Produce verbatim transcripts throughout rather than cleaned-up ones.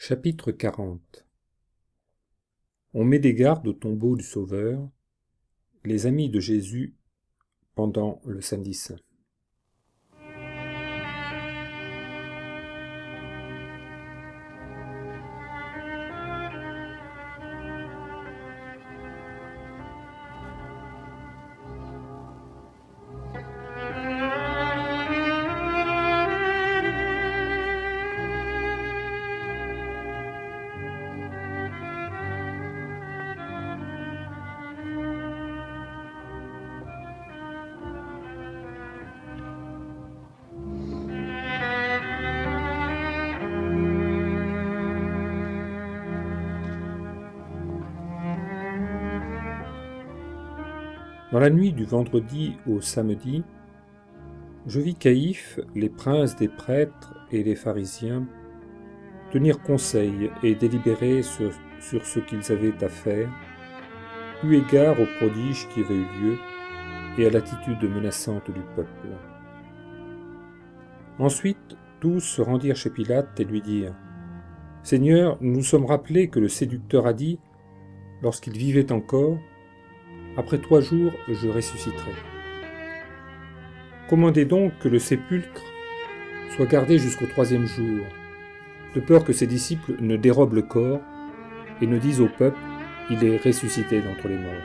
Chapitre quarante. On met des gardes au tombeau du Sauveur, les amis de Jésus pendant le samedi saint. Dans la nuit du vendredi au samedi, je vis Caïphe, les princes des prêtres et les pharisiens, tenir conseil et délibérer sur, sur ce qu'ils avaient à faire, eu égard aux prodiges qui avaient eu lieu et à l'attitude menaçante du peuple. Ensuite, tous se rendirent chez Pilate et lui dirent « Seigneur, nous nous sommes rappelés que le séducteur a dit, lorsqu'il vivait encore, « Après trois jours, je ressusciterai. » Commandez donc que le sépulcre soit gardé jusqu'au troisième jour, de peur que ses disciples ne dérobent le corps et ne disent au peuple « Il est ressuscité d'entre les morts ».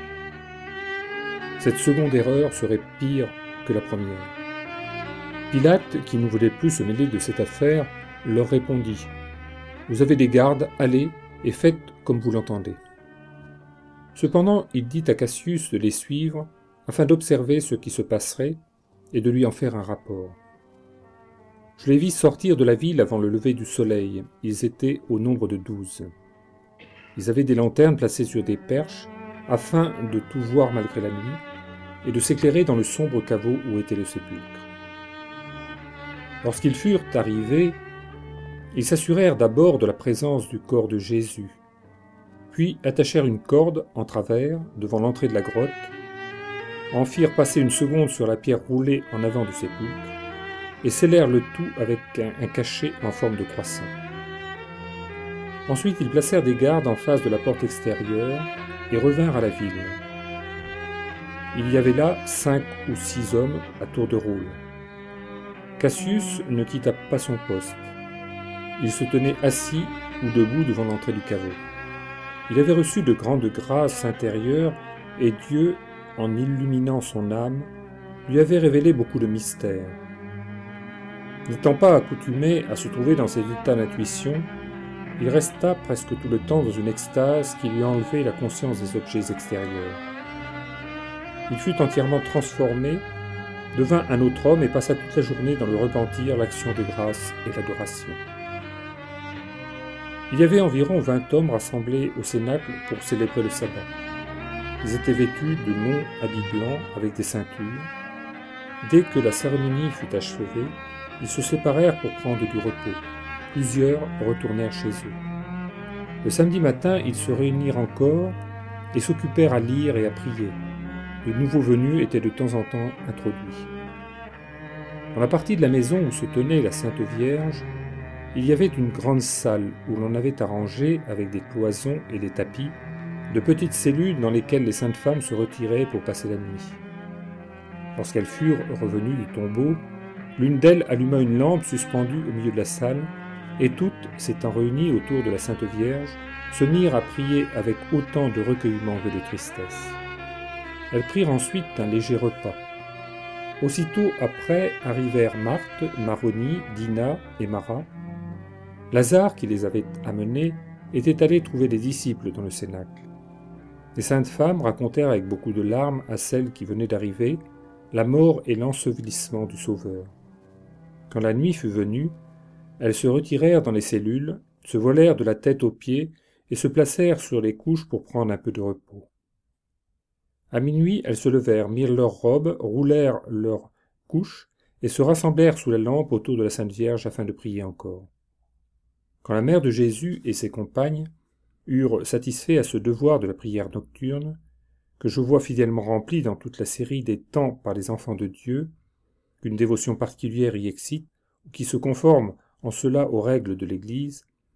Cette seconde erreur serait pire que la première. Pilate, qui ne voulait plus se mêler de cette affaire, leur répondit « Vous avez des gardes, allez et faites comme vous l'entendez. » Cependant, il dit à Cassius de les suivre afin d'observer ce qui se passerait et de lui en faire un rapport. Je les vis sortir de la ville avant le lever du soleil. Ils étaient au nombre de douze. Ils avaient des lanternes placées sur des perches afin de tout voir malgré la nuit et de s'éclairer dans le sombre caveau où était le sépulcre. Lorsqu'ils furent arrivés, ils s'assurèrent d'abord de la présence du corps de Jésus, puis attachèrent une corde en travers devant l'entrée de la grotte, en firent passer une seconde sur la pierre roulée en avant du sépulcre, et scellèrent le tout avec un, un cachet en forme de croissant. Ensuite, ils placèrent des gardes en face de la porte extérieure et revinrent à la ville. Il y avait là cinq ou six hommes à tour de rôle. Cassius ne quitta pas son poste. Il se tenait assis ou debout devant l'entrée du caveau. Il avait reçu de grandes grâces intérieures et Dieu, en illuminant son âme, lui avait révélé beaucoup de mystères. N'étant pas accoutumé à se trouver dans cet état d'intuition, il resta presque tout le temps dans une extase qui lui enlevait la conscience des objets extérieurs. Il fut entièrement transformé, devint un autre homme et passa toute la journée dans le repentir, l'action de grâce et l'adoration. Il y avait environ vingt hommes rassemblés au cénacle pour célébrer le sabbat. Ils étaient vêtus de longs habits blancs avec des ceintures. Dès que la cérémonie fut achevée, ils se séparèrent pour prendre du repos. Plusieurs retournèrent chez eux. Le samedi matin, ils se réunirent encore et s'occupèrent à lire et à prier. De nouveaux venus étaient de temps en temps introduits. Dans la partie de la maison où se tenait la Sainte Vierge, il y avait une grande salle où l'on avait arrangé, avec des cloisons et des tapis, de petites cellules dans lesquelles les saintes femmes se retiraient pour passer la nuit. Lorsqu'elles furent revenues du tombeau, l'une d'elles alluma une lampe suspendue au milieu de la salle, et toutes, s'étant réunies autour de la Sainte Vierge, se mirent à prier avec autant de recueillement que de tristesse. Elles prirent ensuite un léger repas. Aussitôt après arrivèrent Marthe, Maronie, Dina et Mara. Lazare, qui les avait amenés, était allé trouver des disciples dans le cénacle. Les saintes femmes racontèrent avec beaucoup de larmes à celles qui venaient d'arriver la mort et l'ensevelissement du Sauveur. Quand la nuit fut venue, elles se retirèrent dans les cellules, se voilèrent de la tête aux pieds et se placèrent sur les couches pour prendre un peu de repos. À minuit, elles se levèrent, mirent leurs robes, roulèrent leurs couches et se rassemblèrent sous la lampe autour de la Sainte Vierge afin de prier encore. Quand la mère de Jésus et ses compagnes eurent satisfait à ce devoir de la prière nocturne, que je vois fidèlement rempli dans toute la série des temps par les enfants de Dieu, qu'une dévotion particulière y excite, ou qui se conforme en cela aux règles de l'Église,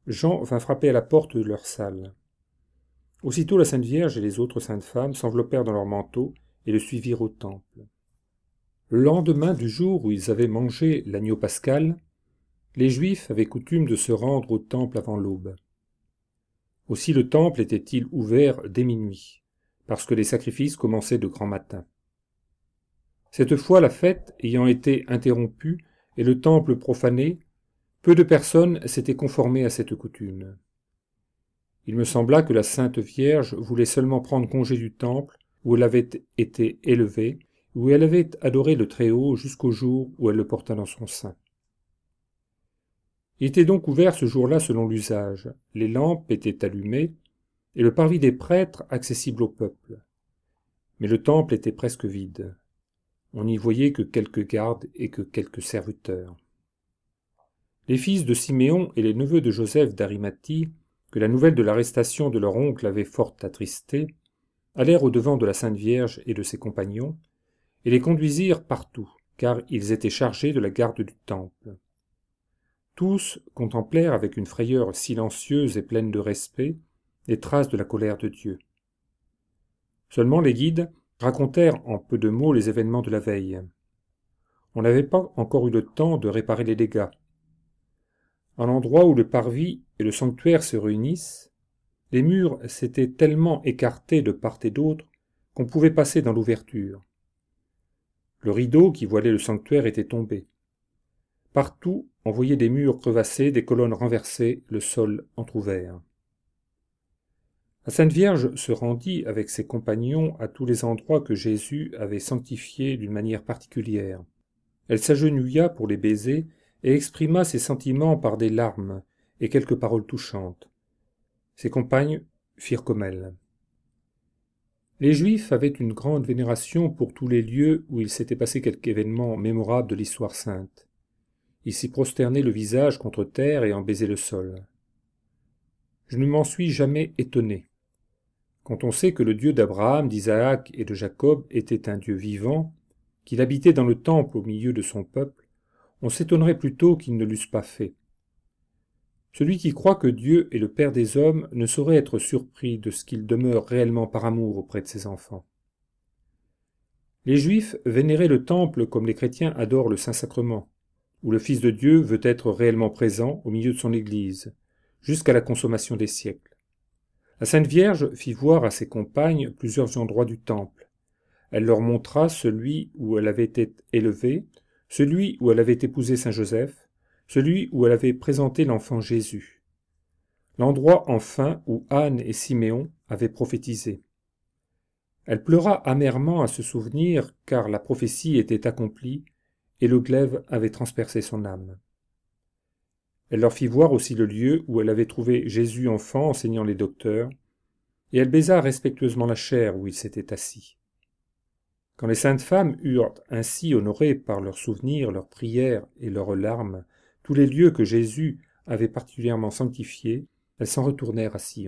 Jean vint frapper à la porte de leur salle. Aussitôt la Sainte Vierge et les autres saintes femmes s'enveloppèrent dans leurs manteaux et le suivirent au temple. Le lendemain du jour où ils avaient mangé l'agneau pascal, les Juifs avaient coutume de se rendre au temple avant l'aube. Aussi le temple était-il ouvert dès minuit, parce que les sacrifices commençaient de grand matin. Cette fois, la fête ayant été interrompue et le temple profané, peu de personnes s'étaient conformées à cette coutume. Il me sembla que la Sainte Vierge voulait seulement prendre congé du temple où elle avait été élevée, où elle avait adoré le Très-Haut jusqu'au jour où elle le porta dans son sein. Il était donc ouvert ce jour-là selon l'usage, les lampes étaient allumées, et le parvis des prêtres accessible au peuple. Mais le temple était presque vide. On n'y voyait que quelques gardes et que quelques serviteurs. Les fils de Siméon et les neveux de Joseph d'Arimathie, que la nouvelle de l'arrestation de leur oncle avait fort attristés, allèrent au-devant de la Sainte Vierge et de ses compagnons, et les conduisirent partout, car ils étaient chargés de la garde du temple. Tous contemplèrent avec une frayeur silencieuse et pleine de respect les traces de la colère de Dieu. Seulement les guides racontèrent en peu de mots les événements de la veille. On n'avait pas encore eu le temps de réparer les dégâts. À l'endroit où le parvis et le sanctuaire se réunissent, les murs s'étaient tellement écartés de part et d'autre qu'on pouvait passer dans l'ouverture. Le rideau qui voilait le sanctuaire était tombé. Partout, on voyait des murs crevassés, des colonnes renversées, le sol entr'ouvert. La Sainte Vierge se rendit avec ses compagnons à tous les endroits que Jésus avait sanctifiés d'une manière particulière. Elle s'agenouilla pour les baiser et exprima ses sentiments par des larmes et quelques paroles touchantes. Ses compagnes firent comme elle. Les Juifs avaient une grande vénération pour tous les lieux où il s'était passé quelque événement mémorable de l'histoire sainte. Ils s'y prosternaient le visage contre terre et en baisaient le sol. Je ne m'en suis jamais étonné. Quand on sait que le Dieu d'Abraham, d'Isaac et de Jacob était un Dieu vivant, qu'il habitait dans le temple au milieu de son peuple, on s'étonnerait plutôt qu'ils ne l'eussent pas fait. Celui qui croit que Dieu est le Père des hommes ne saurait être surpris de ce qu'il demeure réellement par amour auprès de ses enfants. Les Juifs vénéraient le temple comme les chrétiens adorent le Saint-Sacrement, où le Fils de Dieu veut être réellement présent au milieu de son Église, jusqu'à la consommation des siècles. La Sainte Vierge fit voir à ses compagnes plusieurs endroits du temple. Elle leur montra celui où elle avait été élevée, celui où elle avait épousé Saint Joseph, celui où elle avait présenté l'enfant Jésus, l'endroit enfin où Anne et Siméon avaient prophétisé. Elle pleura amèrement à se souvenir, car la prophétie était accomplie, et le glaive avait transpercé son âme. Elle leur fit voir aussi le lieu où elle avait trouvé Jésus enfant enseignant les docteurs, et elle baisa respectueusement la chaire où il s'était assis. Quand les saintes femmes eurent ainsi honoré par leurs souvenirs, leurs prières et leurs larmes tous les lieux que Jésus avait particulièrement sanctifiés, elles s'en retournèrent à Sion.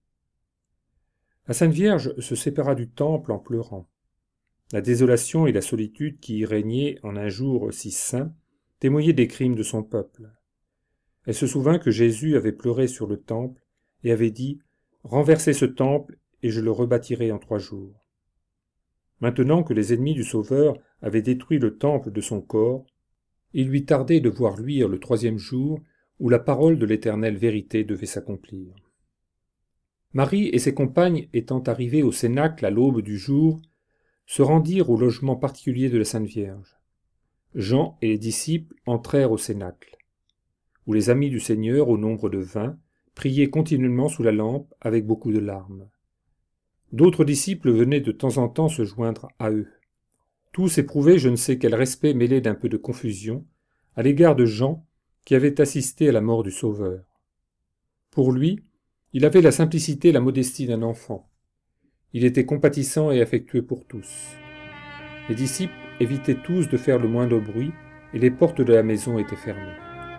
La Sainte Vierge se sépara du temple en pleurant. La désolation et la solitude qui y régnaient en un jour si saint témoignaient des crimes de son peuple. Elle se souvint que Jésus avait pleuré sur le temple et avait dit « Renversez ce temple et je le rebâtirai en trois jours ». Maintenant que les ennemis du Sauveur avaient détruit le temple de son corps, il lui tardait de voir luire le troisième jour où la parole de l'éternelle vérité devait s'accomplir. Marie et ses compagnes étant arrivées au cénacle à l'aube du jour, se rendirent au logement particulier de la Sainte Vierge. Jean et les disciples entrèrent au cénacle, où les amis du Seigneur, au nombre de vingt, priaient continuellement sous la lampe avec beaucoup de larmes. D'autres disciples venaient de temps en temps se joindre à eux. Tous éprouvaient je ne sais quel respect mêlé d'un peu de confusion à l'égard de Jean qui avait assisté à la mort du Sauveur. Pour lui, il avait la simplicité et la modestie d'un enfant. Il était compatissant et affectueux pour tous. Les disciples évitaient tous de faire le moindre bruit et les portes de la maison étaient fermées.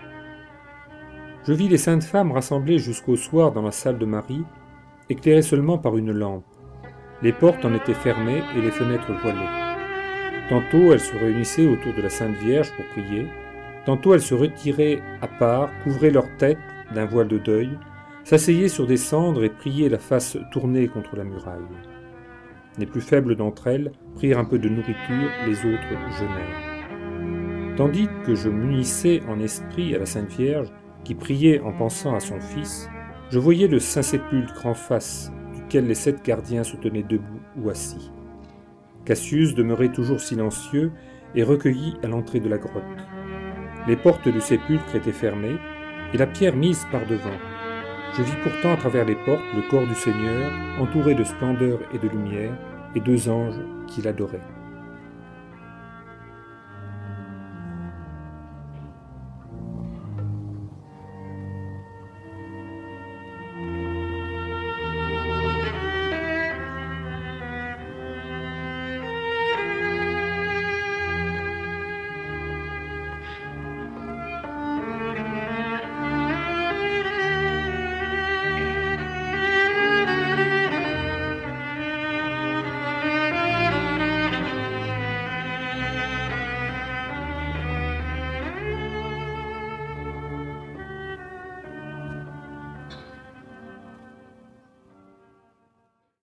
Je vis les saintes femmes rassemblées jusqu'au soir dans la salle de Marie, éclairées seulement par une lampe. Les portes en étaient fermées et les fenêtres voilées. Tantôt elles se réunissaient autour de la Sainte Vierge pour prier, tantôt elles se retiraient à part, couvraient leur tête d'un voile de deuil, s'asseyaient sur des cendres et priaient la face tournée contre la muraille. Les plus faibles d'entre elles prirent un peu de nourriture, les autres jeûnèrent. Tandis que je m'unissais en esprit à la Sainte Vierge, qui priait en pensant à son Fils, je voyais le Saint-Sépulcre en face, duquel les sept gardiens se tenaient debout ou assis. Cassius demeurait toujours silencieux et recueilli à l'entrée de la grotte. Les portes du sépulcre étaient fermées, et la pierre mise par devant. Je vis pourtant à travers les portes le corps du Seigneur, entouré de splendeur et de lumière, et deux anges qui l'adoraient.